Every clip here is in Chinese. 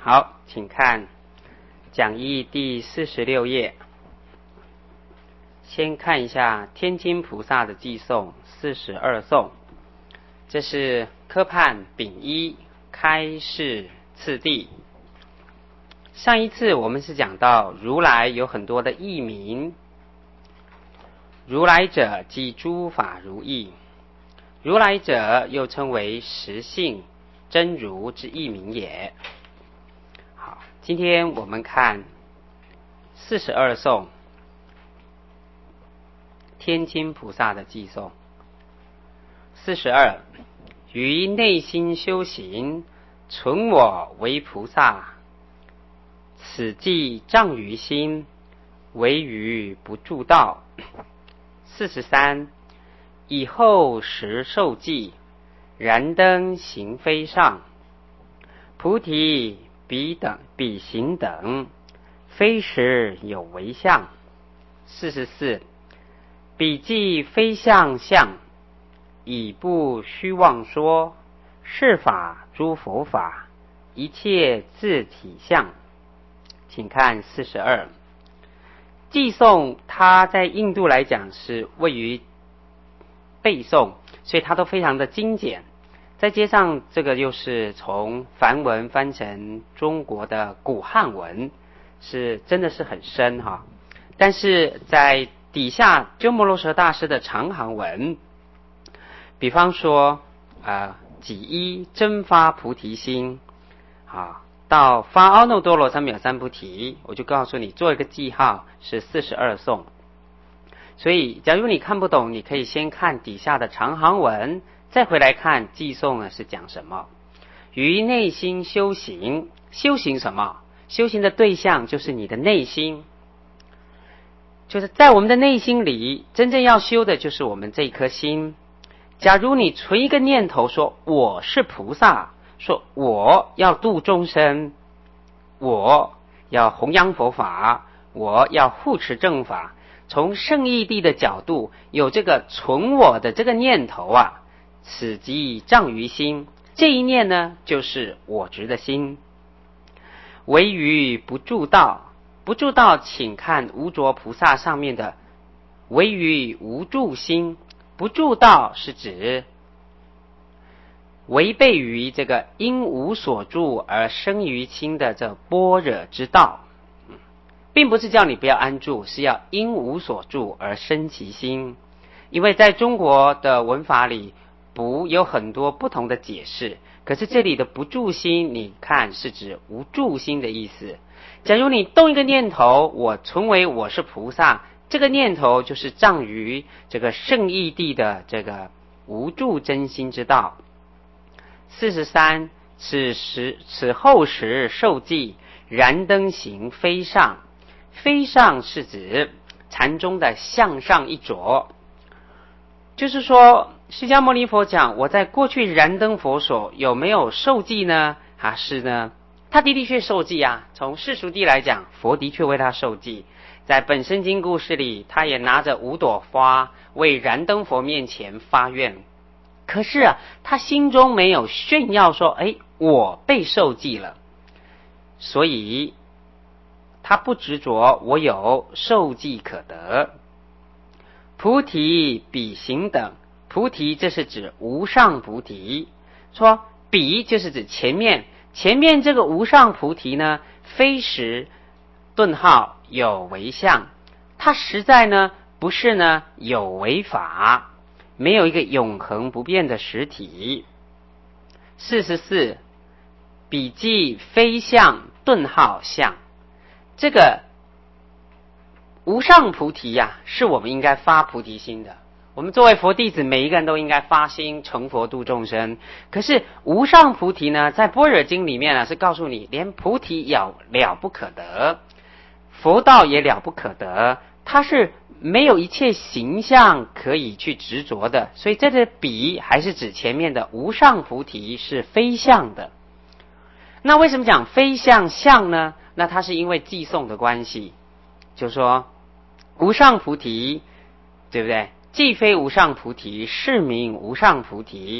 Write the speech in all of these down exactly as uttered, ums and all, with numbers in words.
好，请看讲义第四十六页。先看一下天津菩萨的偈颂四十二颂，这是科判丙一开示次第。上一次我们是讲到如来有很多的义名，如来者即诸法如义，如来者又称为实性真如之义名也。好，今天我们看四十二颂天津菩萨的偈颂。四十二，于内心修行，存我为菩萨，此即障于心，唯余不助道。四十三，以后时受记，燃灯行非上，菩提彼等彼行等，非实有为相。四十四，彼即非相相，以不虚妄说，是法诸佛法，一切自体相。请看四十二，偈颂它在印度来讲是位于背诵，所以它都非常的精简。再加上这个又是从梵文翻成中国的古汉文，是真的是很深哈。但是在底下鸠摩罗什大师的长行文，比方说呃己一真发菩提心啊，到发阿耨多罗三藐三菩提，我就告诉你做一个记号，是四十二颂。所以假如你看不懂，你可以先看底下的长行文，再回来看偈颂呢是讲什么。于内心修行，修行什么？修行的对象就是你的内心，就是在我们的内心里，真正要修的就是我们这一颗心。假如你存一个念头说我是菩萨，说我要度众生，我要弘扬佛法，我要护持正法，从圣义谛的角度有这个存我的这个念头啊，此即障于心，这一念呢就是我执的心。唯余不助道，不助道请看无着菩萨上面的唯余无助心。不助道是指违背于这个因无所住而生于心的这般若之道，并不是叫你不要安住，是要因无所住而生其心。因为在中国的文法里不有很多不同的解释，可是这里的不住心你看是指无住心的意思。假如你动一个念头，我存为我是菩萨，这个念头就是障于这个圣义谛的这个无住真心之道。四十三，此时此后时受记，燃灯行非上。非上是指禅宗的向上一着，就是说释迦牟尼佛讲，我在过去燃灯佛所有没有受记呢？还是呢他的的确受记啊，从世俗谛来讲，佛的确为他受记。在本生经故事里，他也拿着五朵花为燃灯佛面前发愿，可是啊他心中没有炫耀说哎，我被受记了，所以他不执着我有受记可得。菩提彼行等，菩提这是指无上菩提，说彼就是指前面，前面这个无上菩提呢，非实顿号有为相，它实在呢不是呢有为法，没有一个永恒不变的实体。四十四，彼即非相顿号相，这个无上菩提呀、啊，是我们应该发菩提心的。我们作为佛弟子，每一个人都应该发心成佛度众生。可是无上菩提呢，在般若经里面呢，是告诉你连菩提也了不可得，佛道也了不可得，它是没有一切形象可以去执着的。所以这个彼还是指前面的无上菩提是非相的。那为什么讲非相相呢？那它是因为偈颂的关系，就是说无上菩提，对不对？既非无上菩提，是名无上菩提。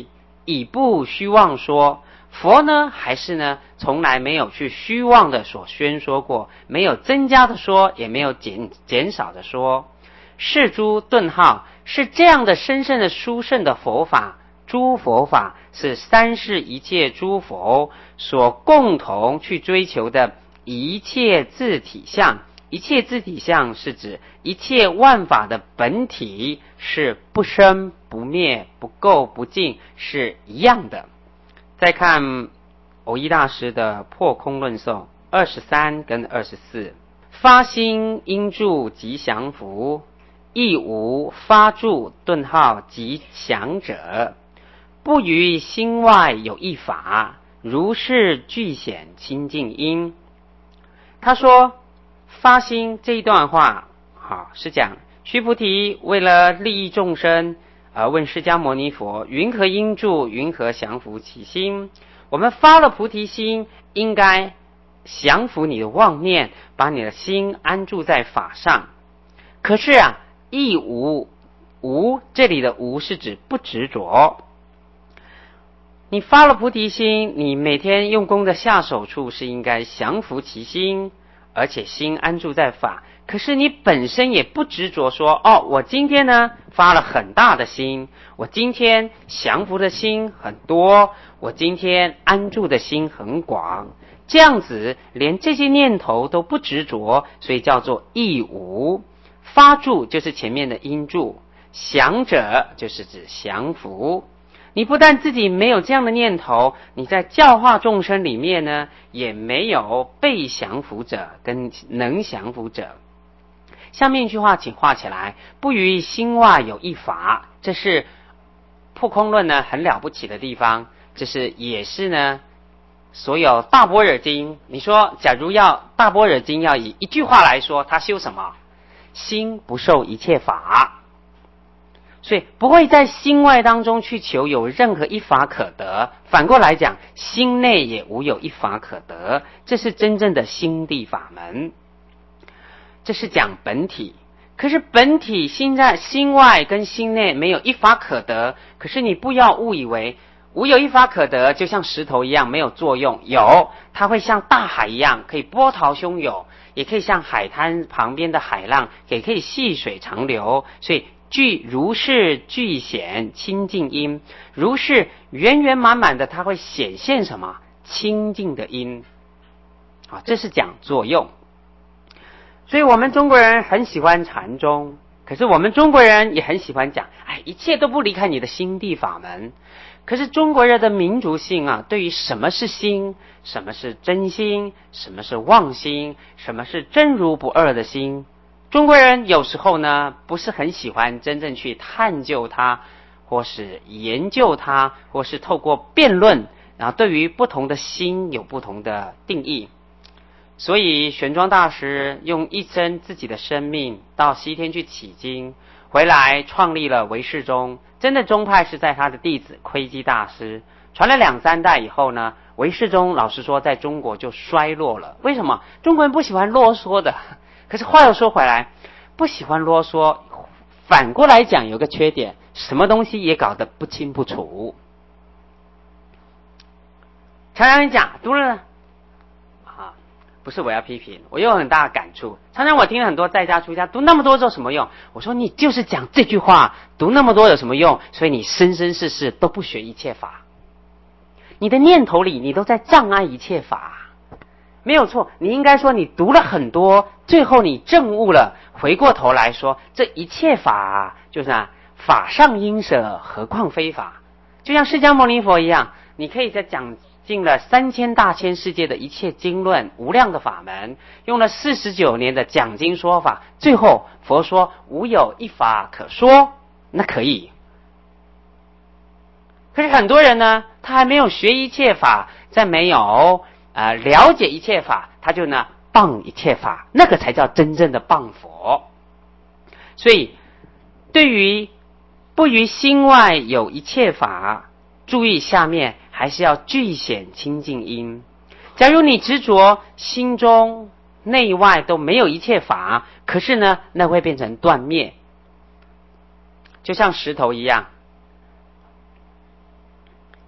以不虚妄说。佛呢，还是呢，从来没有去虚妄的所宣说过，没有增加的说，也没有减减少的说。是诸顿号，是这样的深深的殊胜的佛法，诸佛法是三世一切诸佛所共同去追求的一切自体相。一切自体相是指一切万法的本体是不生不灭不垢不净，是一样的。再看藕益大师的破空论颂二十三跟二十四，发心应住即降伏，亦无发住顿号即降者，不于心外有一法，如是具显清净因。他说发心这一段话，好，是讲须菩提为了利益众生而问释迦牟尼佛，云何应住，云何降伏其心？我们发了菩提心，应该降伏你的妄念，把你的心安住在法上。可是啊，亦无无这里的无是指不执着。你发了菩提心，你每天用功的下手处是应该降伏其心，而且心安住在法。可是你本身也不执着说，哦，我今天呢发了很大的心，我今天降伏的心很多，我今天安住的心很广，这样子连这些念头都不执着，所以叫做亦无。发住就是前面的因住，降者就是指降伏。你不但自己没有这样的念头，你在教化众生里面呢，也没有被降伏者跟能降伏者。下面一句话请画起来，不于心外有一法，这是破空论呢很了不起的地方，这是也是呢所有大般若经，你说假如要大般若经要以一句话来说，它修什么？心不受一切法，所以不会在心外当中去求有任何一法可得，反过来讲，心内也无有一法可得，这是真正的心地法门。这是讲本体，可是本体心在心外跟心内没有一法可得，可是你不要误以为无有一法可得就像石头一样没有作用，有，它会像大海一样可以波涛汹涌，也可以像海滩旁边的海浪，也可以细水长流。所以具如是具显清净因，如是圆圆满满的，它会显现什么？清净的因。好，这是讲作用。所以我们中国人很喜欢禅宗，可是我们中国人也很喜欢讲，哎，一切都不离开你的心地法门。可是中国人的民族性啊，对于什么是心，什么是真心，什么是妄心，什么是真如不二的心，中国人有时候呢不是很喜欢真正去探究它，或是研究它，或是透过辩论，然后对于不同的心有不同的定义。所以玄奘大师用一生自己的生命到西天去起经，回来创立了唯识宗。真的宗派是在他的弟子窥基大师传了两三代以后呢，唯识宗老实说在中国就衰落了。为什么？中国人不喜欢啰嗦的。可是话又说回来，不喜欢啰嗦，反过来讲有个缺点，什么东西也搞得不清不楚。常常讲读了不是我要批评，我有很大的感触。常常我听了很多在家出家读那么多有什么用？我说你就是讲这句话，读那么多有什么用？所以你生生世世都不学一切法，你的念头里你都在障碍一切法，没有错。你应该说你读了很多，最后你证悟了，回过头来说这一切法就是啊，法上应舍，何况非法。就像释迦牟尼佛一样，你可以在讲尽了三千大千世界的一切经论，无量的法门，用了四十九年的讲经说法，最后佛说无有一法可说，那可以。可是很多人呢，他还没有学一切法，在没有呃了解一切法，他就呢谤一切法，那个才叫真正的谤佛。所以对于不于心外有一切法，注意下面还是要具显清净因。假如你执着心中内外都没有一切法，可是呢那会变成断灭，就像石头一样。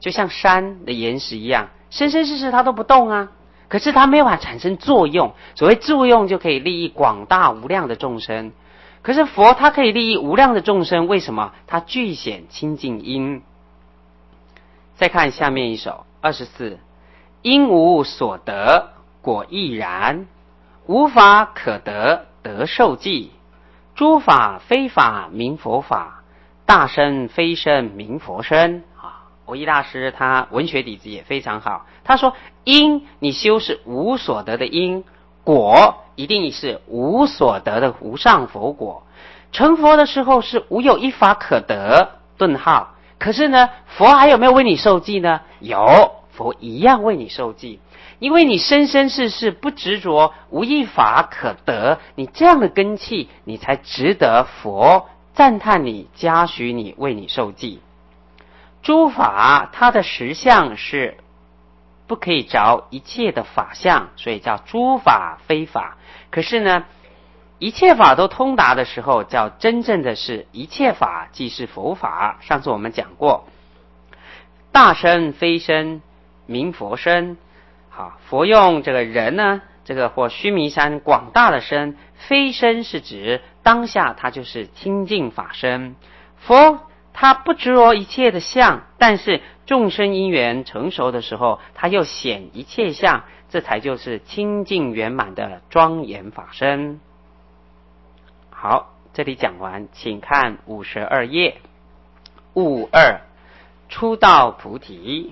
就像山的岩石一样，生生世世它都不动啊，可是它没有办法产生作用。所谓作用就可以利益广大无量的众生。可是佛它可以利益无量的众生，为什么？它具显清净因。再看下面一首二十四，因无所得果亦然，无法可得得受记，诸法非法名佛法，大身非身名佛身。啊，蕅益大师他文学底子也非常好，他说因你修是无所得的因，果一定是无所得的无上佛果。成佛的时候是无有一法可得，顿号。可是呢，佛还有没有为你受记呢？有，佛一样为你受记。因为你生生世世不执着，无一法可得，你这样的根器，你才值得佛赞叹你、嘉许你、为你受记。诸法它的实相是不可以着一切的法相，所以叫诸法非法。可是呢，一切法都通达的时候，叫真正的是一切法即是佛法。上次我们讲过，大身非身名佛身。好，佛用这个人呢，这个或须弥山广大的身，非身是指当下它就是清净法身。佛他不执着一切的相，但是众生因缘成熟的时候，他又显一切相，这才就是清净圆满的庄严法身。好，这里讲完，请看五十二页。悟二，初道菩提。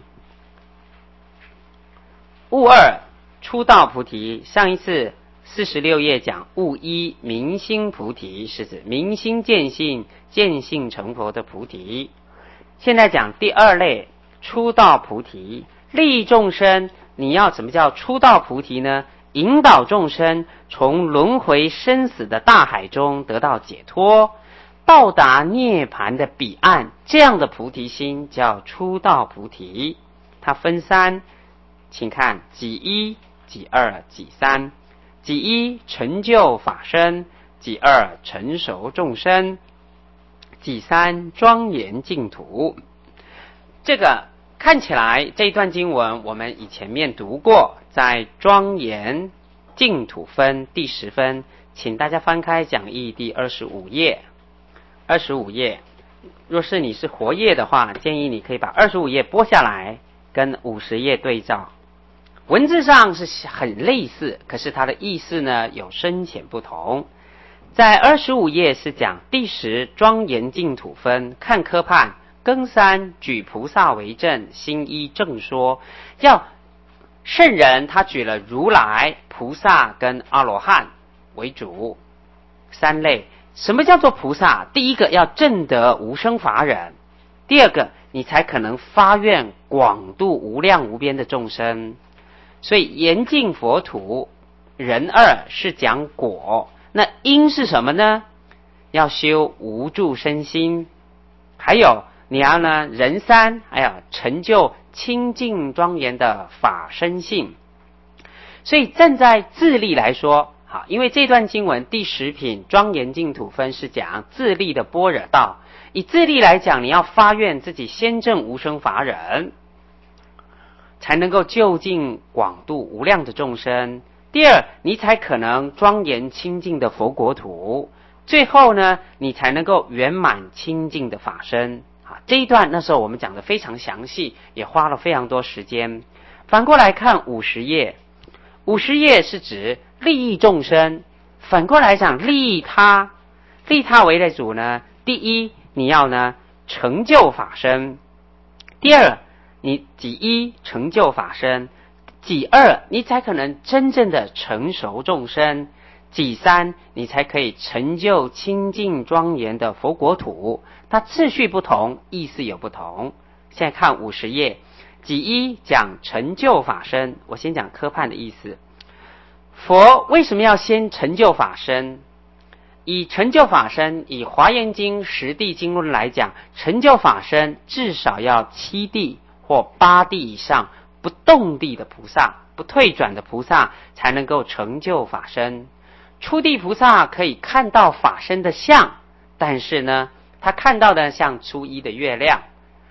悟二，初道菩提。上一次四十六页讲悟一，明心菩提，是指明心见性，见性成佛的菩提。现在讲第二类，初道菩提，利益众生。你要什么叫初道菩提呢？引导众生从轮回生死的大海中得到解脱，到达涅槃的彼岸，这样的菩提心叫初道菩提。它分三，请看己一、己二、己三。己一成就法身，己二成熟众生，己三庄严净土。这个看起来这一段经文我们以前面读过，在庄严净土分第十分，请大家翻开讲义第二十五页。二十五页，若是你是活页的话，建议你可以把二十五页拨下来，跟五十页对照。文字上是很类似，可是它的意思呢有深浅不同。在二十五页是讲第十庄严净土分，看科判庚三举菩萨为证，心一正说。要圣人他举了如来、菩萨跟阿罗汉为主三类。什么叫做菩萨？第一个要证得无生法忍，第二个你才可能发愿广度无量无边的众生。所以严净佛土人二是讲果，那因是什么呢？要修无住身心，还有你要呢人三，还有成就清净庄严的法身性。所以站在自利来说，好，因为这段经文第十品庄严净土分是讲自利的般若道，以自利来讲，你要发愿自己先证无生法忍，才能够就近广度无量的众生。第二，你才可能庄严清净的佛国土。最后呢，你才能够圆满清净的法身。啊，这一段那时候我们讲的非常详细，也花了非常多时间。反过来看五十页，五十页是指利益众生，反过来讲利益他，利他为的主呢，第一你要呢成就法身，第二你己一成就法身，己二你才可能真正的成熟众生，己三你才可以成就清净庄严的佛国土。它次序不同，意思有不同。现在看五十页，己一讲成就法身，我先讲科判的意思。佛为什么要先成就法身？以成就法身，以华严经十地经论来讲，成就法身至少要七地或八地以上不动地的菩萨，不退转的菩萨才能够成就法身。初地菩萨可以看到法身的相，但是呢他看到的像初一的月亮。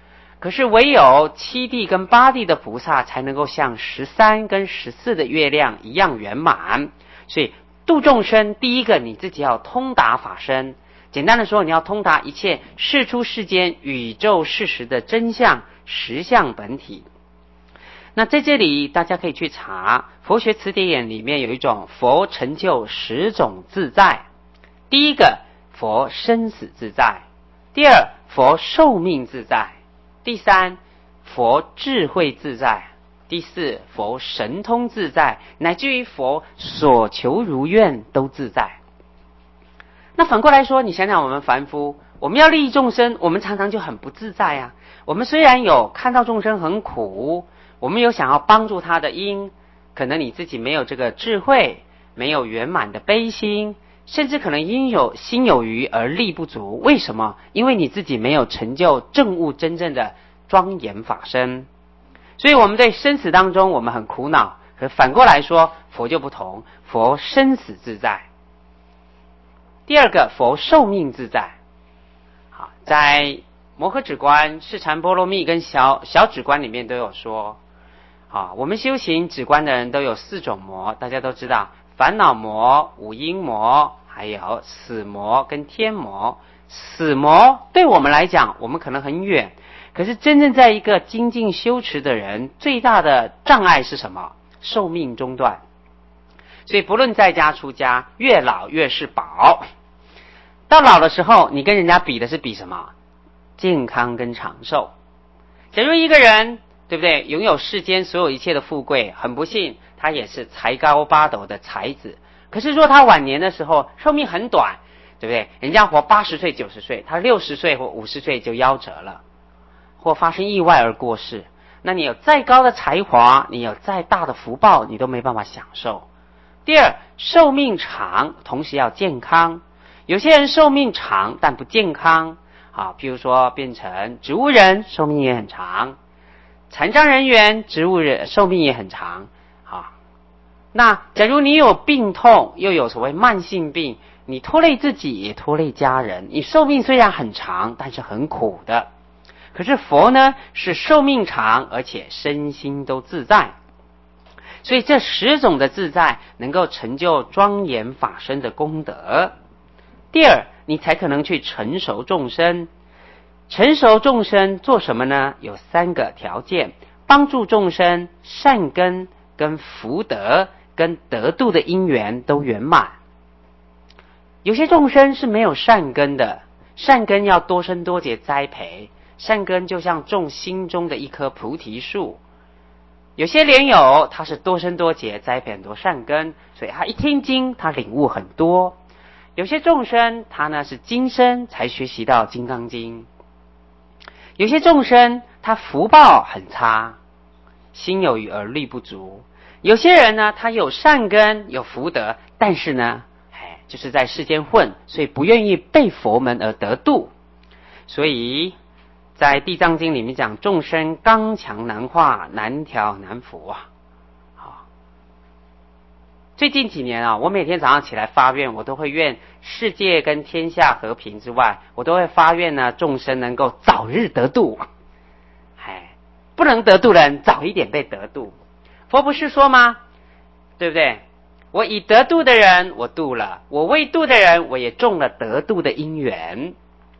可是唯有七地跟八地的菩萨才能够像十三跟十四的月亮一样圆满。所以度众生，第一个你自己要通达法身，简单的说，你要通达一切世出世间宇宙事实的真相实相本体。那在这里大家可以去查佛学词典里面有一种佛成就十种自在。第一个，佛生死自在；第二，佛寿命自在；第三，佛智慧自在；第四，佛神通自在，乃至于佛所求如愿都自在。那反过来说，你想想我们凡夫，我们要利益众生，我们常常就很不自在啊。我们虽然有看到众生很苦，我们有想要帮助他的因，可能你自己没有这个智慧，没有圆满的悲心，甚至可能因有心有余而力不足。为什么？因为你自己没有成就证悟真正的庄严法身。所以我们在生死当中我们很苦恼，可反过来说，佛就不同，佛生死自在。第二个，佛寿命自在。好，在摩诃止观、释禅波罗蜜跟小小止观里面都有说，好，我们修行止观的人都有四种魔，大家都知道，烦恼魔、五阴魔，还有死魔跟天魔。死魔对我们来讲，我们可能很远，可是真正在一个精进修持的人，最大的障碍是什么？寿命中断。所以不论在家出家，越老越是宝。到老的时候，你跟人家比的是比什么？健康跟长寿。假如一个人，对不对，拥有世间所有一切的富贵，很不幸他也是才高八斗的才子，可是说他晚年的时候寿命很短，对不对？人家活八十岁九十岁，他六十岁或五十岁就夭折了，或发生意外而过世。那你有再高的才华，你有再大的福报，你都没办法享受。第二，寿命长，同时要健康。有些人寿命长但不健康，啊，譬如说变成植物人，寿命也很长；残障人员，植物人寿命也很长。啊，那假如你有病痛，又有所谓慢性病，你拖累自己也拖累家人，你寿命虽然很长，但是很苦的。可是佛呢，是寿命长，而且身心都自在。所以这十种的自在能够成就庄严法身的功德。第二，你才可能去成熟众生。成熟众生做什么呢？有三个条件：帮助众生善根跟福德跟得度的因缘都圆满。有些众生是没有善根的，善根要多生多劫栽培，善根就像种心中的一棵菩提树。有些莲友他是多生多劫栽培很多善根，所以他一听经他领悟很多。有些众生他呢是今生才学习到金刚经。有些众生他福报很差，心有余而力不足。有些人呢他有善根有福德，但是呢哎就是在世间混，所以不愿意被佛门而得度。所以在地藏经里面讲，众生刚强难化，难调难服啊。好，最近几年啊，我每天早上起来发愿，我都会愿世界跟天下和平之外，我都会发愿呢，众生能够早日得度。哎，不能得度的人早一点被得度。佛不是说吗？对不对？我已得度的人我度了，我未度的人我也种了得度的因缘。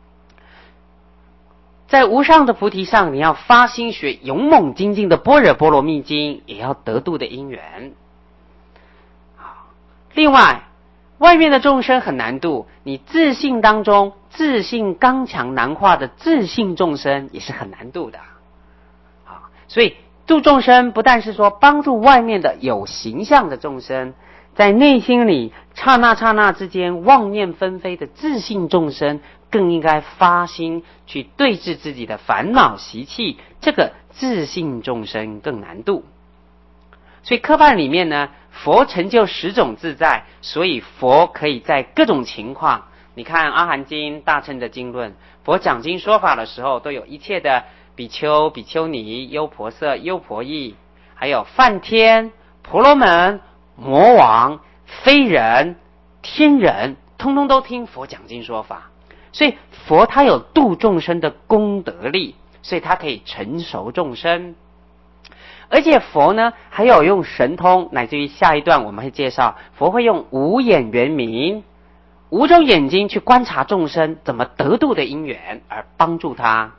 在无上的菩提上，你要发心学勇猛精进的般若波罗蜜经，也要得度的因缘。另外，外面的众生很难度，你自信当中自信刚强难化的自信众生也是很难度的。好，所以度众生不但是说帮助外面的有形象的众生，在内心里刹那刹那之间妄念纷飞的自信众生，更应该发心去对治自己的烦恼习气，这个自信众生更难度。所以科判里面呢，佛成就十种自在，所以佛可以在各种情况，你看阿含经、大乘的经论，佛讲经说法的时候，都有一切的比丘、比丘尼、优婆塞、优婆夷，还有梵天、婆罗门、魔王、非人、天人，通通都听佛讲经说法。所以佛他有度众生的功德力， 所以他可以成熟众生。而且佛呢还有用神通，乃至于下一段我们会介绍，佛会用五眼圆明，五种眼睛去观察众生怎么得度的因缘，而帮助他。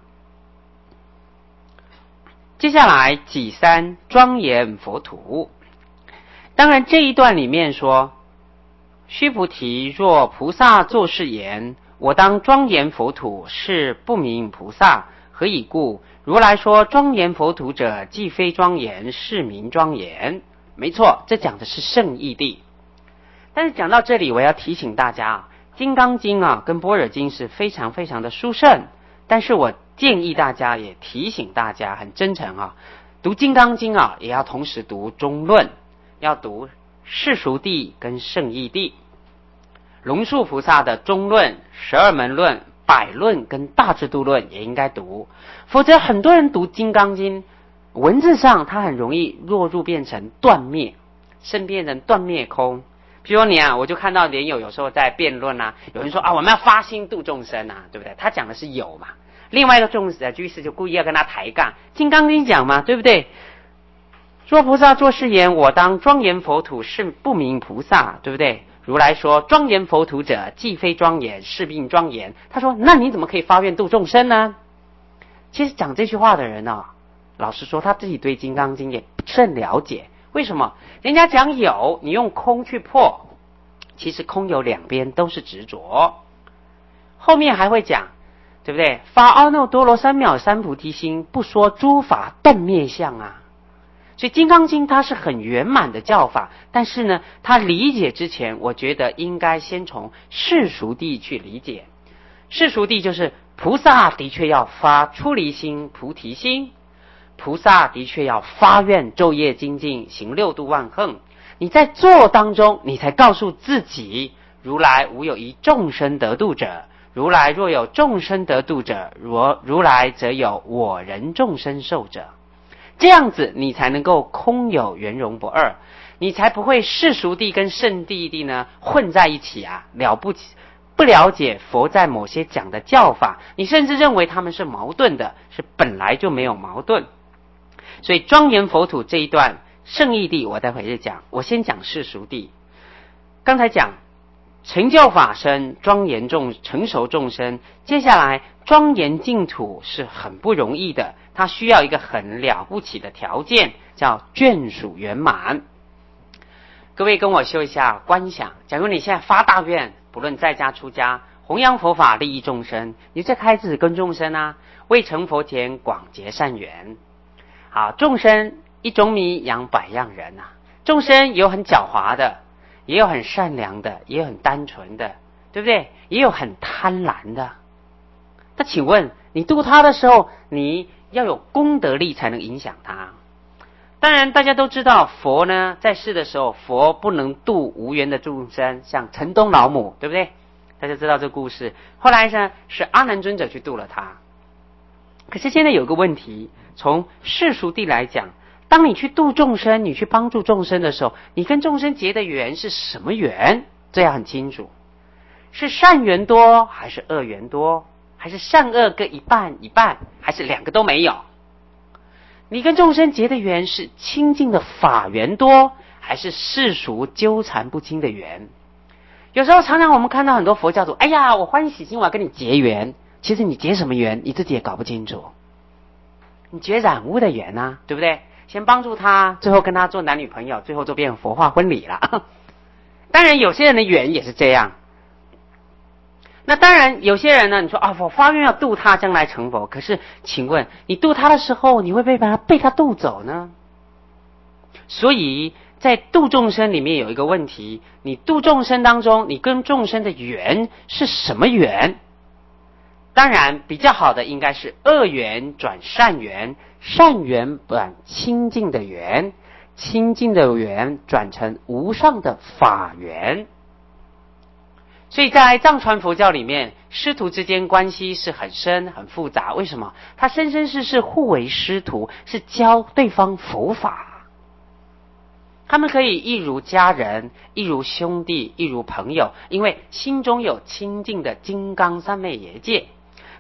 接下来己三庄严佛土。当然这一段里面说，须菩提，若菩萨作是言，我当庄严佛土，是不明菩萨，何以故？如来说庄严佛土者，既非庄严，是名庄严。没错，这讲的是圣义谛。但是讲到这里，我要提醒大家啊，金刚经啊跟般若经是非常非常的殊胜，但是我建议大家，也提醒大家，很真诚啊，读金刚经啊也要同时读中论，要读世俗谛跟圣义谛。龙树菩萨的中论、十二门论、百论跟大智度论也应该读，否则很多人读金刚经，文字上它很容易落入变成断灭，甚变成断灭空。比如你啊，我就看到莲友有时候在辩论啊，有人说啊，我们要发心度众生啊，对不对？他讲的是有嘛，另外一个众呃居士就故意要跟他抬杠，金刚经讲嘛，对不对？若菩萨作是言，我当庄严佛土，是不明菩萨，对不对？如来说庄严佛土者，既非庄严，是名庄严。他说那你怎么可以发愿度众生呢？其实讲这句话的人啊，老实说他自己对金刚经也不甚了解。为什么？人家讲有，你用空去破，其实空有两边都是执着。后面还会讲，对不对？发阿耨多罗三藐三菩提心，不说诸法断灭相啊。所以金刚经它是很圆满的教法，但是呢，他理解之前，我觉得应该先从世俗谛去理解。世俗谛就是菩萨的确要发出离心、菩提心，菩萨的确要发愿昼夜精进，行六度万行。你在做当中，你才告诉自己，如来无有一众生得度者，如来若有众生得度者，如如来则有我人众生受者。这样子你才能够空有圆融不二，你才不会世俗谛跟圣谛谛呢混在一起啊，了不起不了解佛在某些讲的教法，你甚至认为他们是矛盾的，是本来就没有矛盾。所以庄严佛土这一段圣义谛我待会就讲，我先讲世俗谛。刚才讲成就法身，庄严众成熟众生，接下来庄严净土是很不容易的，它需要一个很了不起的条件，叫眷属圆满。各位跟我修一下观想，假如你现在发大愿，不论在家出家，弘扬佛法利益众生，你就开始跟众生啊，未成佛前广结善缘。好，众生一种米养百样人啊，众生有很狡猾的，也有很善良的，也有很单纯的，对不对？也有很贪婪的。那请问你度他的时候，你要有功德力才能影响他。当然大家都知道，佛呢在世的时候，佛不能度无缘的众生，像城东老母，对不对？大家知道这个故事。后来呢是阿难尊者去度了他。可是现在有个问题，从世俗谛来讲，当你去度众生，你去帮助众生的时候，你跟众生结的缘是什么缘？这要很清楚，是善缘多还是恶缘多，还是善恶各一半一半，还是两个都没有？你跟众生结的缘是清净的法缘多，还是世俗纠缠不清的缘？有时候常常我们看到很多佛教徒，哎呀我欢喜心我要跟你结缘，其实你结什么缘你自己也搞不清楚。你结染污的缘啊，对不对？先帮助他，最后跟他做男女朋友，最后就变成佛化婚礼了。当然有些人的缘也是这样。那当然有些人呢，你说啊，我发愿要度他将来成佛，可是请问你度他的时候，你会不会把他被他度走呢？所以在度众生里面有一个问题，你度众生当中，你跟众生的缘是什么缘？当然比较好的应该是恶缘转善缘，善缘转清净的缘，清净的缘转成无上的法缘。所以在藏传佛教里面，师徒之间关系是很深很复杂。为什么？他生生世世互为师徒，是教对方佛法。他们可以一如家人，一如兄弟，一如朋友，因为心中有清净的金刚三昧耶戒。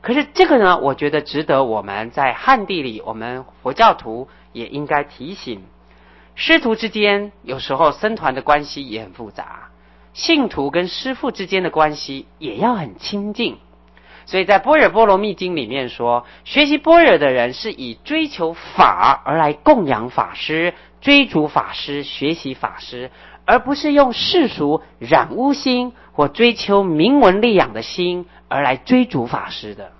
可是这个呢，我觉得值得我们在汉地里，我们佛教徒也应该提醒，师徒之间有时候僧团的关系也很复杂，信徒跟师父之间的关系也要很亲近。所以在般若波罗蜜经里面说，学习般若的人是以追求法而来供养法师，追逐法师，学习法师，而不是用世俗染污心或追求名闻利养的心而来追逐法师的。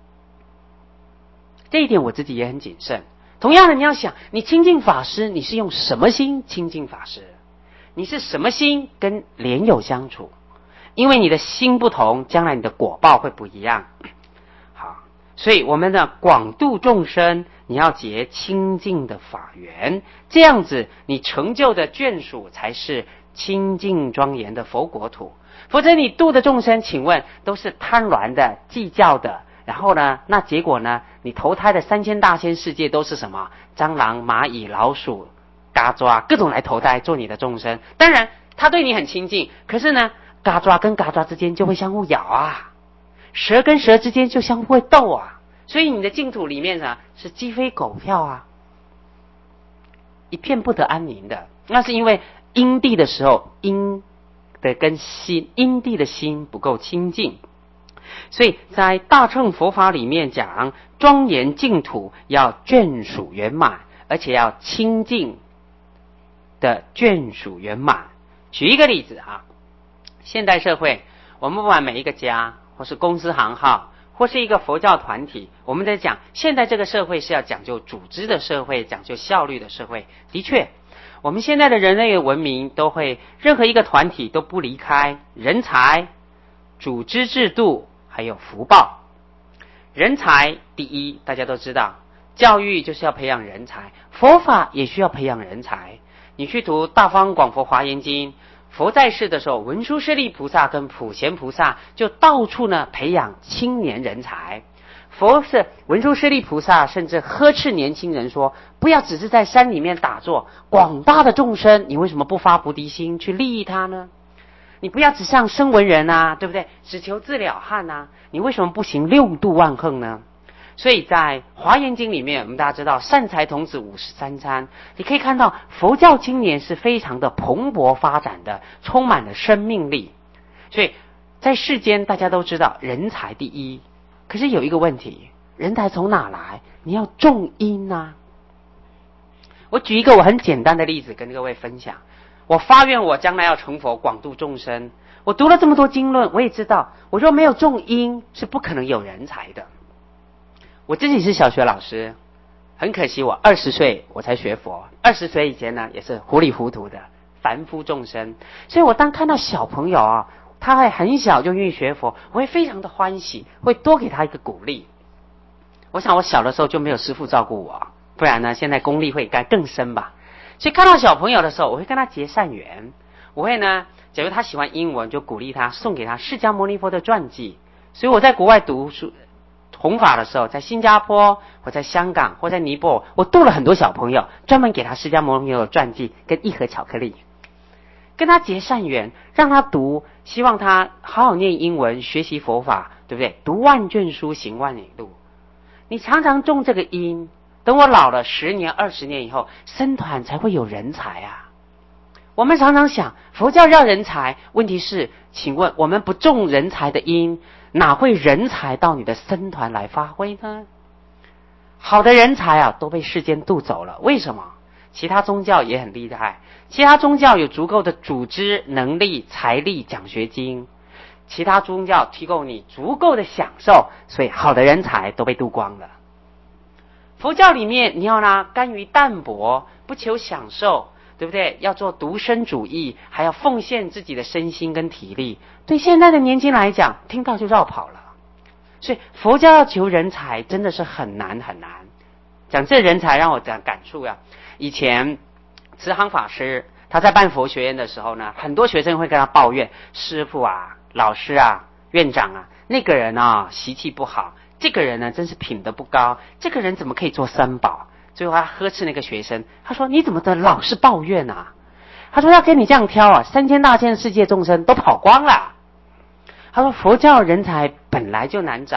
这一点我自己也很谨慎。同样的，你要想，你亲近法师，你是用什么心亲近法师？你是什么心跟莲友相处？因为你的心不同，将来你的果报会不一样。好，所以我们的广度众生，你要结清净的法缘，这样子你成就的眷属才是清净庄严的佛国土。否则你度的众生，请问都是贪婪的、计较的，然后呢，那结果呢，你投胎的三千大千世界都是什么？蟑螂、蚂蚁、老鼠、嘎抓，各种来投胎做你的众生。当然他对你很亲近，可是呢，嘎抓跟嘎抓之间就会相互咬啊，蛇跟蛇之间就相互会斗啊，所以你的净土里面呢是鸡飞狗跳啊，一片不得安宁的。那是因为因地的时候，因的跟心，因地的心不够清净。所以在大乘佛法里面讲，庄严净土要眷属圆满，而且要清净的眷属圆满。举一个例子啊，现代社会，我们不管每一个家，或是公司行号，或是一个佛教团体，我们在讲，现在这个社会是要讲究组织的社会，讲究效率的社会。的确，我们现在的人类的文明都会，任何一个团体都不离开人才、组织制度，还有福报。人才第一，大家都知道，教育就是要培养人才，佛法也需要培养人才。你去读《大方广佛华严经》，佛在世的时候，文殊师利菩萨跟普贤菩萨就到处呢培养青年人才。佛是文殊师利菩萨甚至呵斥年轻人说，不要只是在山里面打坐，广大的众生你为什么不发菩提心去利益他呢？你不要只像声闻人啊，对不对？只求自了汉啊，你为什么不行六度万行呢？所以在华严经里面，我们大家知道善财童子五十三参，你可以看到佛教青年是非常的蓬勃发展的，充满了生命力。所以在世间大家都知道人才第一，可是有一个问题，人才从哪来？你要种因啊。我举一个我很简单的例子跟各位分享。我发愿我将来要成佛，广度众生。我读了这么多经论，我也知道，我若没有种因，是不可能有人才的。我自己是小学老师，很可惜我二十岁我才学佛，二十岁以前呢也是糊里糊涂的凡夫众生。所以我当看到小朋友啊，他还很小就愿意学佛，我会非常的欢喜，会多给他一个鼓励。我想我小的时候就没有师父照顾我，不然呢现在功力会应该更深吧。所以看到小朋友的时候，我会跟他结善缘。我会呢，假如他喜欢英文，就鼓励他，送给他释迦牟尼佛的传记。所以我在国外读书弘法的时候，在新加坡或在香港或在尼泊尔，我度了很多小朋友，专门给他释迦牟尼佛的传记跟一盒巧克力，跟他结善缘，让他读，希望他好好念英文，学习佛法，对不对？读万卷书，行万里路。你常常种这个因，等我老了十年二十年以后，僧团才会有人才啊。我们常常想佛教要人才，问题是请问我们不种人才的因，哪会人才到你的僧团来发挥呢？好的人才啊都被世间渡走了。为什么？其他宗教也很厉害，其他宗教有足够的组织能力、财力、奖学金，其他宗教提供你足够的享受，所以好的人才都被渡光了。佛教里面你要呢甘于淡泊，不求享受，对不对？要做独身主义，还要奉献自己的身心跟体力。对现在的年轻人来讲，听到就绕跑了。所以佛教要求人才真的是很难很难。讲这人才让我讲感触啊。以前慈航法师他在办佛学院的时候呢，很多学生会跟他抱怨，师父啊、老师啊、院长啊，那个人啊习气不好，这个人呢真是品德不高，这个人怎么可以做三宝？最后他呵斥那个学生，他说你怎么的老是抱怨啊？他说要跟你这样挑啊，三千大千世界众生都跑光了。他说佛教人才本来就难找，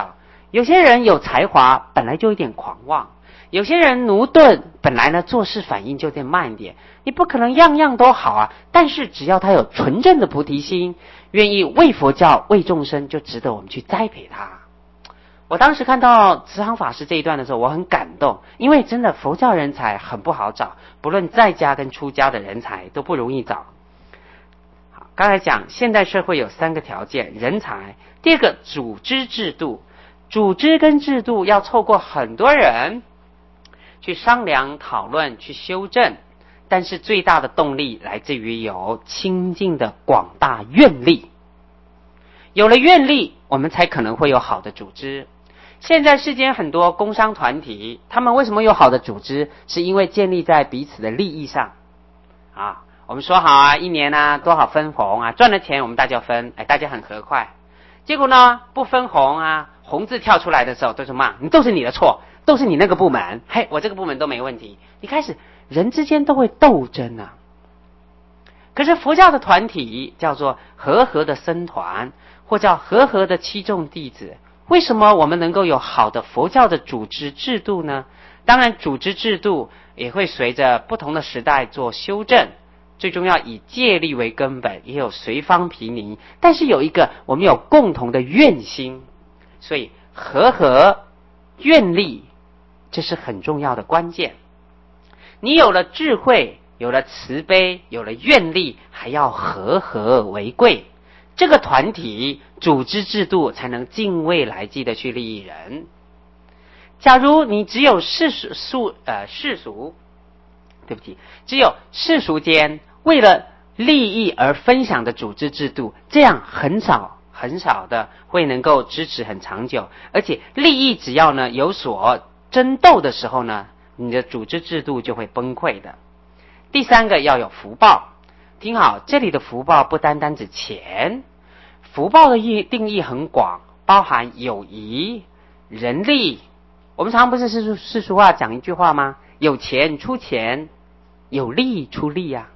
有些人有才华，本来就有点狂妄；有些人驽钝，本来呢做事反应就得慢一点。你不可能样样都好啊，但是只要他有纯正的菩提心，愿意为佛教、为众生，就值得我们去栽培他。我当时看到慈航法师这一段的时候，我很感动，因为真的佛教人才很不好找，不论在家跟出家的人才都不容易找。好，刚才讲现代社会有三个条件：人才，第二个组织制度，组织跟制度要凑过很多人去商量讨论去修正，但是最大的动力来自于有清净的广大愿力。有了愿力，我们才可能会有好的组织。现在世间很多工商团体，他们为什么有好的组织？是因为建立在彼此的利益上啊。我们说好啊，一年啊多少分红啊，赚了钱我们大家分，哎，大家很和快。结果呢，不分红啊，红字跳出来的时候都是骂，你都是你的错，都是你那个部门，嘿，我这个部门都没问题。你开始人之间都会斗争啊。可是佛教的团体叫做和合的僧团，或叫和合的七众弟子。为什么我们能够有好的佛教的组织制度呢？当然组织制度也会随着不同的时代做修正，最重要以戒律为根本，也有随方毗尼，但是有一个我们有共同的愿心，所以和合愿力这是很重要的关键。你有了智慧，有了慈悲，有了愿力，还要和合为贵，这个团体组织制度才能尽未来际的去利益人。假如你只有世俗呃世俗，对不起，只有世俗间为了利益而分享的组织制度，这样很少很少的会能够支持很长久，而且利益只要呢有所争斗的时候呢，你的组织制度就会崩溃的。第三个要有福报，听好，这里的福报不单单指钱，福报的定义很广，包含友谊、人力。我们常常不是世世俗话讲一句话吗？有钱出钱，有力出力啊。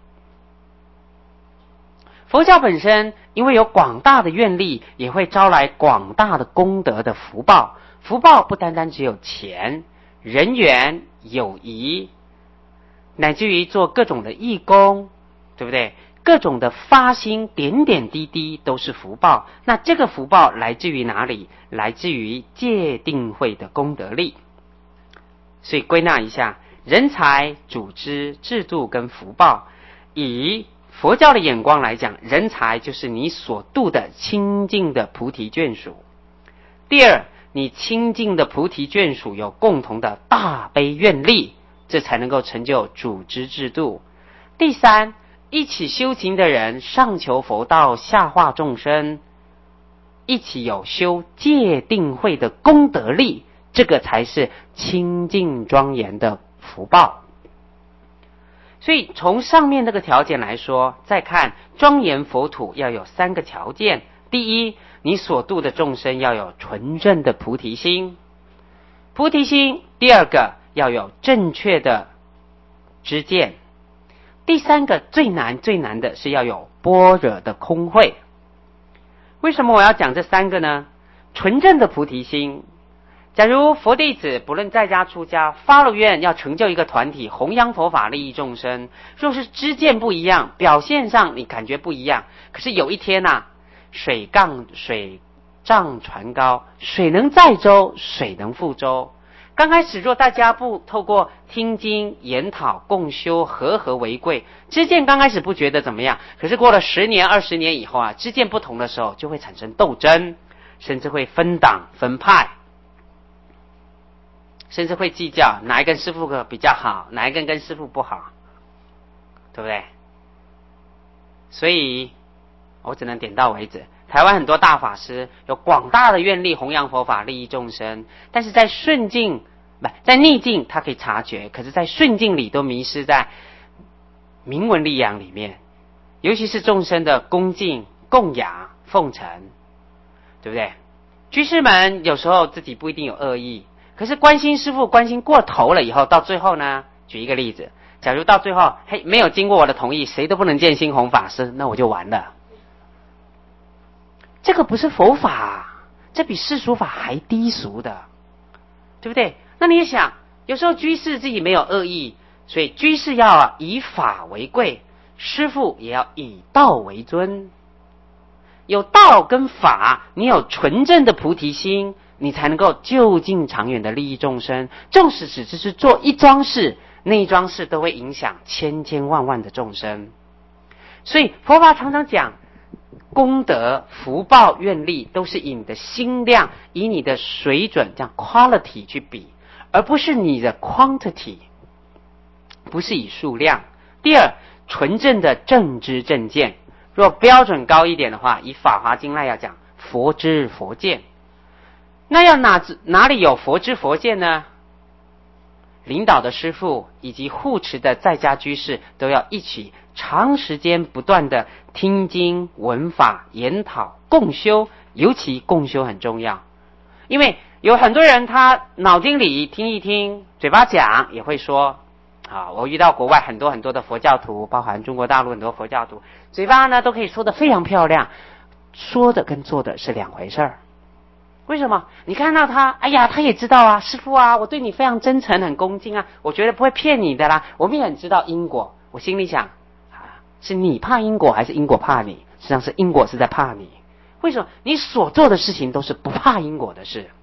佛教本身因为有广大的愿力，也会招来广大的功德的福报。福报不单单只有钱、人缘、友谊，乃至于做各种的义工，对不对？各种的发心，点点滴滴都是福报。那这个福报来自于哪里？来自于戒定慧的功德力。所以归纳一下，人才、组织、制度跟福报，以佛教的眼光来讲，人才就是你所度的清净的菩提眷属。第二，你清净的菩提眷属有共同的大悲愿力，这才能够成就组织制度。第三，一起修行的人，上求佛道，下化众生，一起有修戒定慧的功德力，这个才是清净庄严的福报。所以从上面这个条件来说，再看庄严佛土要有三个条件。第一，你所度的众生要有纯正的菩提心，菩提心。第二个，要有正确的知见。第三个，最难最难的是要有般若的空慧。为什么我要讲这三个呢？纯正的菩提心，假如佛弟子不论在家出家，发了愿要成就一个团体，弘扬佛法，利益众生，若是知见不一样，表现上你感觉不一样，可是有一天啊，水杠水涨船高，水能载舟，水能覆舟。刚开始若大家不透过听经研讨共修，和合为贵，知见刚开始不觉得怎么样，可是过了十年二十年以后啊，知见不同的时候就会产生斗争，甚至会分党分派，甚至会计较哪一根师父比较好，哪一根跟师父不好，对不对？所以我只能点到为止。台湾很多大法师有广大的愿力弘扬佛法，利益众生，但是在顺境不在逆境他可以察觉，可是在顺境里都迷失在名闻利养里面，尤其是众生的恭敬供养奉承，对不对？居士们有时候自己不一定有恶意，可是关心师父关心过头了以后，到最后呢，举一个例子，假如到最后嘿没有经过我的同意，谁都不能见星弘法师，那我就完了。这个不是佛法， 这比世俗法还低俗的，对不对？那你也想，有时候居士自己没有恶意，所以居士要以法为贵，师父也要以道为尊。有道跟法，你有纯正的菩提心，你才能够就近长远的利益众生。纵使只是做一桩事，那一桩事都会影响千千万万的众生。所以佛法常常讲，功德、福报、愿力都是以你的心量，以你的水准，这样 quality 去比，而不是你的 quantity， 不是以数量。第二，纯正的正知正见。若标准高一点的话，以法华经来要讲佛知佛见。那要哪哪里有佛知佛见呢？领导的师父以及护持的在家居士都要一起长时间不断的听经闻法研讨共修，尤其共修很重要。因为有很多人他脑筋里听一听，嘴巴讲也会说啊，我遇到国外很多很多的佛教徒，包含中国大陆很多佛教徒，嘴巴呢都可以说得非常漂亮，说的跟做的是两回事儿。为什么？你看到他，哎呀，他也知道啊，师父啊，我对你非常真诚很恭敬啊，我觉得不会骗你的啦，我们也很知道因果。我心里想啊，是你怕因果还是因果怕你？实际上是因果是在怕你。为什么？你所做的事情都是不怕因果的事。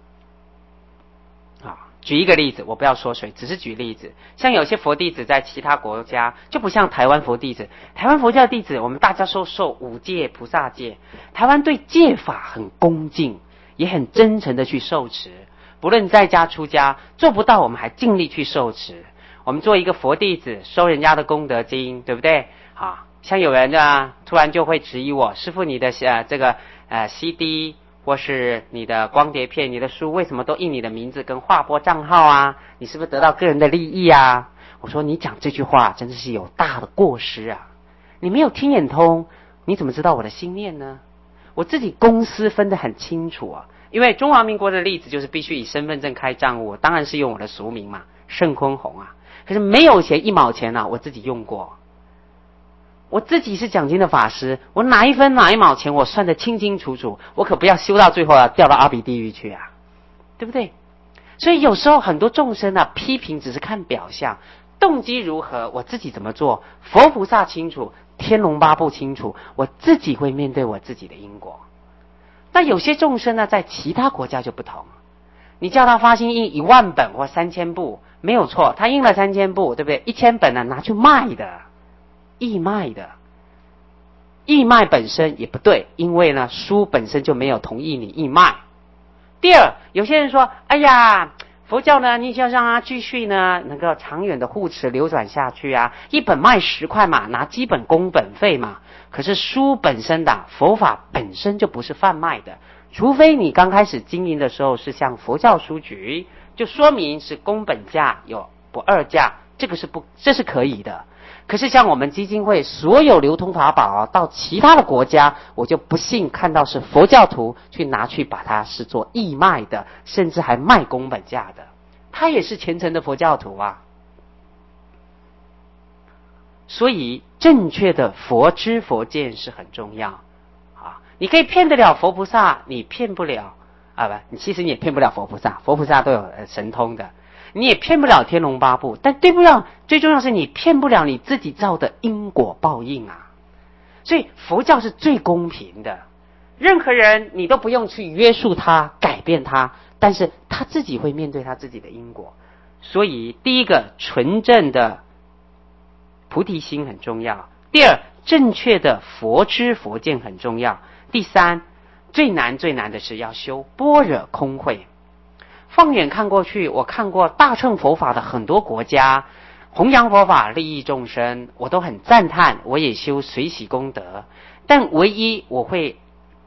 举一个例子，我不要说谁，只是举例子。像有些佛弟子在其他国家，就不像台湾佛弟子。台湾佛教弟子，我们大家都受五戒、菩萨戒。台湾对戒法很恭敬，也很真诚的去受持。不论在家出家，做不到我们还尽力去受持。我们做一个佛弟子，收人家的功德金，对不对？啊，像有人啊，突然就会质疑我，师父你的呃这个呃 C D。或是你的光碟片、你的书为什么都印你的名字跟划拨账号啊？你是不是得到个人的利益啊？我说你讲这句话真的是有大的过失啊！你没有听眼通，你怎么知道我的心念呢？我自己公司分得很清楚啊，因为中华民国的例子就是必须以身份证开账户，当然是用我的俗名嘛，盛坤宏啊。可是没有钱一毛钱啊，我自己用过。我自己是讲经的法师，我哪一分哪一毛钱我算得清清楚楚，我可不要修到最后啊掉到阿鼻地狱去啊，对不对？所以有时候很多众生啊批评只是看表象，动机如何我自己怎么做，佛菩萨清楚，天龙八部清楚，我自己会面对我自己的因果。那有些众生呢在其他国家就不同，你叫他发心印一万本或三千部没有错，他印了三千部，对不对？一千本呢拿去卖的，义卖的，义卖本身也不对，因为呢书本身就没有同意你义卖。第二，有些人说，哎呀，佛教呢你就要让它继续呢能够长远的护持流转下去啊，一本卖十块嘛，拿基本工本费嘛。可是书本身的佛法本身就不是贩卖的，除非你刚开始经营的时候是像佛教书局，就说明是工本价有不二价，这个是不这是可以的。可是像我们基金会所有流通法宝到其他的国家，我就不信看到是佛教徒去拿去把它是做义卖的，甚至还卖工本价的，他也是虔诚的佛教徒啊。所以正确的佛知佛见是很重要啊！你可以骗得了佛菩萨，你骗不了啊不，你其实你也骗不了佛菩萨，佛菩萨都有神通的。你也骗不了天龙八部，但对不了，最重要是你骗不了你自己造的因果报应啊！所以佛教是最公平的，任何人你都不用去约束他、改变他，但是他自己会面对他自己的因果。所以第一个，纯正的菩提心很重要；第二，正确的佛知佛见很重要；第三，最难最难的是要修般若空慧。放眼看过去，我看过大乘佛法的很多国家，弘扬佛法利益众生，我都很赞叹，我也修随喜功德。但唯一我会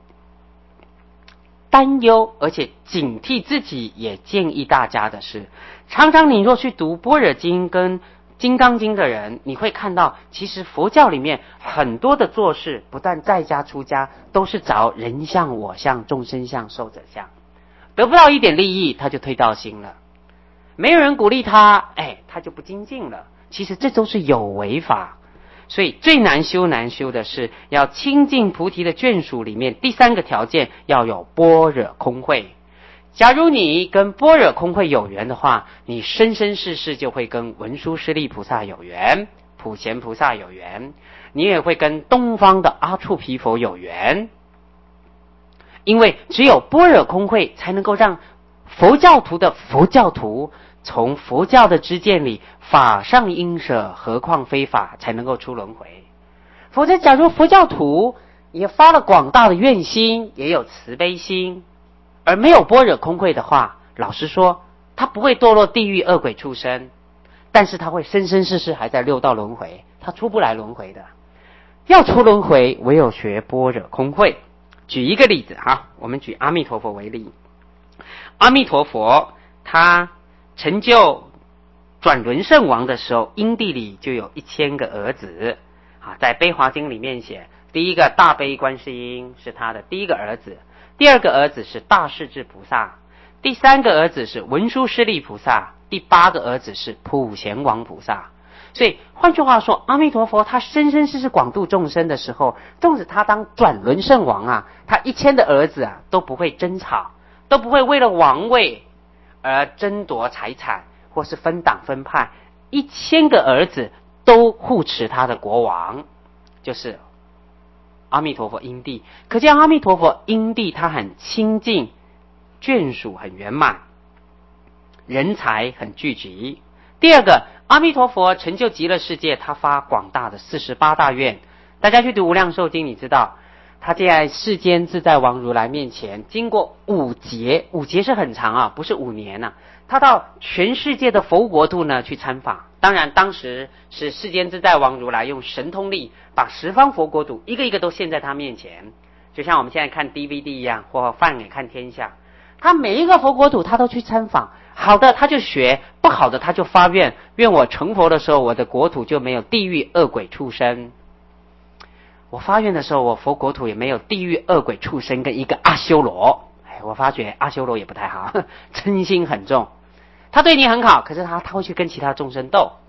担忧而且警惕自己，也建议大家的是，常常你若去读般若经跟金刚经的人，你会看到其实佛教里面很多的做事，不但在家出家，都是找人相我相众生相寿者相，得不到一点利益他就退道心了，没有人鼓励他，哎，他就不精进了。其实这都是有为法。 所以最难修难修的是要亲近菩提的眷属里面第三个条件，要有般若空慧。假如你跟般若空慧有缘的话，你生生世世就会跟文殊师利菩萨有缘，普贤菩萨有缘，你也会跟东方的阿处毗佛有缘。因为只有般若空慧才能够让佛教徒的佛教徒从佛教的知见里法上应舍，何况非法，才能够出轮回。否则假如佛教徒也发了广大的愿心，也有慈悲心，而没有般若空慧的话，老实说他不会堕落地狱恶鬼畜生，但是他会生生世世还在六道轮回，他出不来轮回的。要出轮回，唯有学般若空慧。举一个例子哈，我们举阿弥陀佛为例。阿弥陀佛他成就转轮圣王的时候，因地里就有一千个儿子啊，在悲华经里面写，第一个大悲观世音是他的第一个儿子，第二个儿子是大势至菩萨，第三个儿子是文殊师利菩萨，第八个儿子是普贤王菩萨。所以换句话说，阿弥陀佛他生生世世广度众生的时候，纵使他当转轮圣王啊，他一千的儿子啊都不会争吵，都不会为了王位而争夺财产或是分党分派，一千个儿子都护持他的国王，就是阿弥陀佛因地。可见阿弥陀佛因地他很清净，眷属很圆满，人才很聚集。第二个，阿弥陀佛成就极乐世界，他发广大的四十八大愿。大家去读无量寿经，你知道他在世间自在王如来面前，经过五劫，五劫是很长啊，不是五年啊，他到全世界的佛国度呢去参访。当然当时是世间自在王如来用神通力把十方佛国度一个一个都现在他面前，就像我们现在看 D V D 一样，或放眼看天下，他每一个佛国土他都去参访，好的他就学，不好的他就发愿，愿我成佛的时候我的国土就没有地狱恶鬼畜生，我发愿的时候我佛国土也没有地狱恶鬼畜生跟一个阿修罗。哎，我发觉阿修罗也不太好，嗔心很重，他对你很好，可是他他会去跟其他众生斗。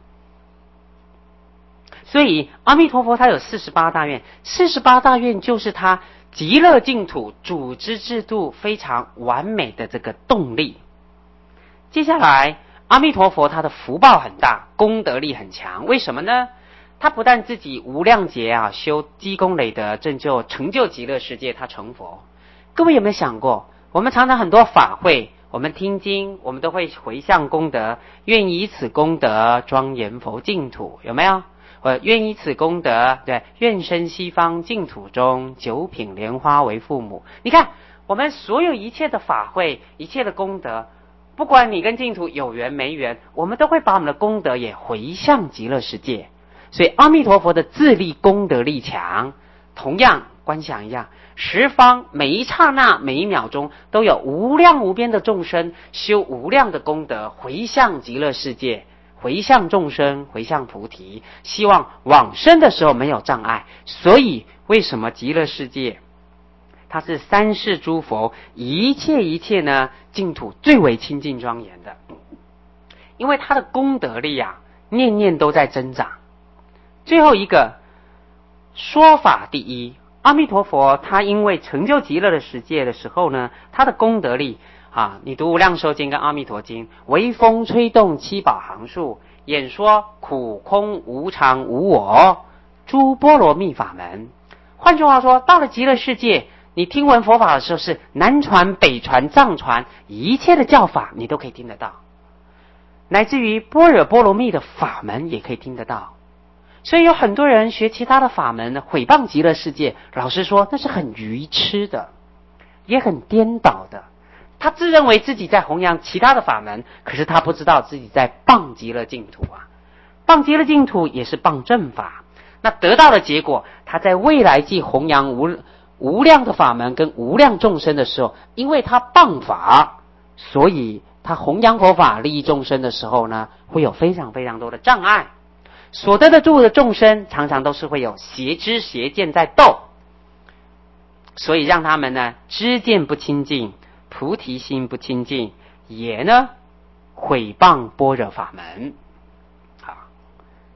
所以阿弥陀佛他有四十八大愿，四十八大愿就是他极乐净土组织制度非常完美的这个动力。接下来阿弥陀佛他的福报很大，功德力很强，为什么呢？他不但自己无量劫啊修积功累德，正就成就极乐世界，他成佛。各位有没有想过，我们常常很多法会，我们听经，我们都会回向功德，愿以此功德庄严佛净土，有没有？我愿以此功德，对，愿生西方净土中，九品莲花为父母。你看我们所有一切的法会，一切的功德，不管你跟净土有缘没缘，我们都会把我们的功德也回向极乐世界。所以阿弥陀佛的自力功德力强，同样观想一样，十方每一刹那每一秒钟都有无量无边的众生修无量的功德，回向极乐世界，回向众生，回向菩提，希望往生的时候没有障碍。所以为什么极乐世界它是三世诸佛一切一切呢净土最为清净庄严的？因为它的功德力啊念念都在增长。最后一个说法第一，阿弥陀佛他因为成就极乐的世界的时候呢，他的功德力啊，你读无量寿经跟阿弥陀经，微风吹动七宝行树，演说苦空无常无我诸波罗蜜法门。换句话说，到了极乐世界，你听闻佛法的时候是南传北传藏传，一切的教法你都可以听得到，乃至于般若波罗蜜的法门也可以听得到。所以有很多人学其他的法门毁谤极乐世界，老实说那是很愚痴的，也很颠倒的。他自认为自己在弘扬其他的法门，可是他不知道自己在谤极乐净土啊。谤极乐净土也是谤正法，那得到的结果，他在未来既弘扬无无量的法门跟无量众生的时候，因为他谤法，所以他弘扬佛法利益众生的时候呢，会有非常非常多的障碍。所得的住的众生常常都是会有邪知邪见在斗，所以让他们呢知见不清净，菩提心不清净，也呢毁谤般若法门。好，好，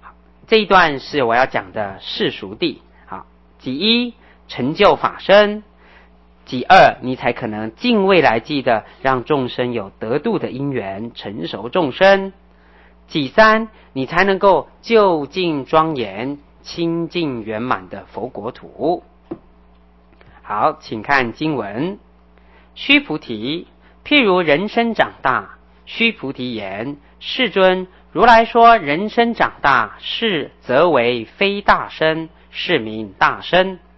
这一段是我要讲的世俗谛。好，己一成就法身，己二你才可能尽未来际的让众生有得度的因缘，成熟众生。己三你才能够就近庄严清净圆满的佛国土。好，请看经文。须菩提，譬如人身长大，须菩提言：世尊，如来说人身长大，是则为非大身，是名大身。